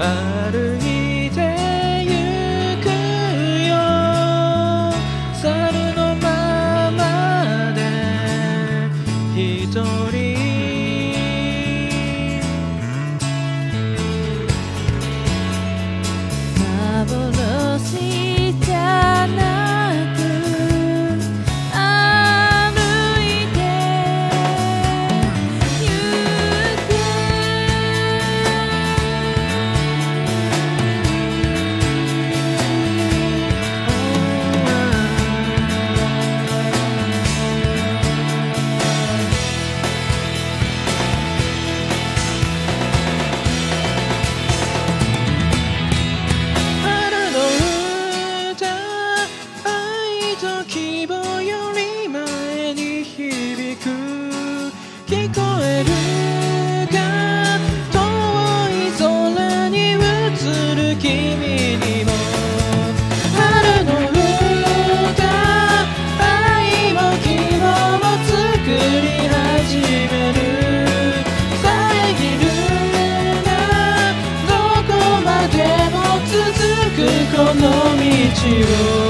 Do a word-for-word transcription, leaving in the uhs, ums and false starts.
歩いてゆくよ猿のままで一人幻じゃなく歩いてゆく希望より前に響く聞こえるか遠い空に映る君にも春の歌愛も希望も作り始める遮るなどこまでも続くこの道を